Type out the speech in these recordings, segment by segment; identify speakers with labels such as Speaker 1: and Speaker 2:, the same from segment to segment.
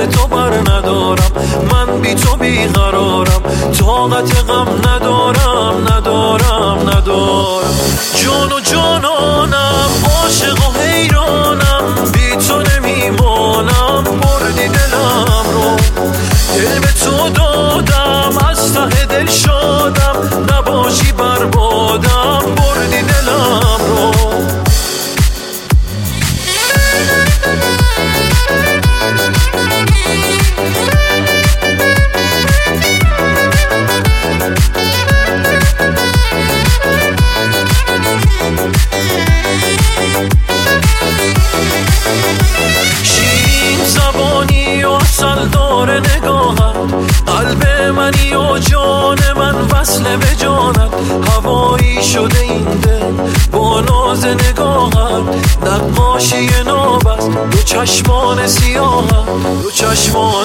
Speaker 1: تو بر ندارم، من بی تو بیقرارم، طاقت غم ندارم جان و جانانم، عاشق و حیرانم، بی تو نمیمانم، بردی دلم رو، دل به تو دادم، از ته دل شادم، نباشی بربادم، بردی دلم رو. شیرین زبانی و اصل داره نگاهت، قلب منی و جان من وصل به جانت، هوایی شده این دل با ناز نگاهت، نقاشی نابست دو چشمان سیاهت، دو چشمان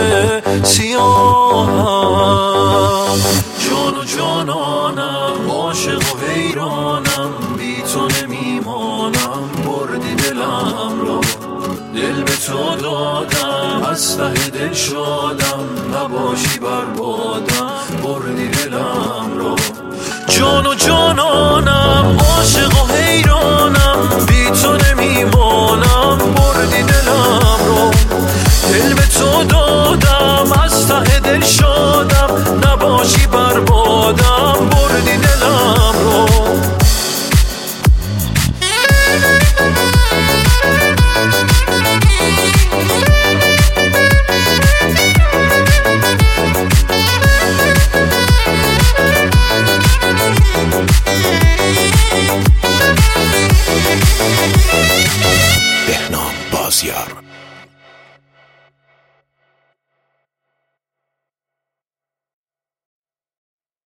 Speaker 1: سیاهت. جان و جانانم، عاشق و حیرانم، بی تو نمیمانم، بردی دلم رو، دل به تو دادم، از ته دل شادم، نباشی بربادم، بردی دلم رو. جان و جانانم، عاشق و حیرانم، بی تو نمیمانم، بردی دلم رو، دل به تو دادم، از ته دل شادم، نباشی بربادم، بردی دلم رو.
Speaker 2: بهنام بازیار.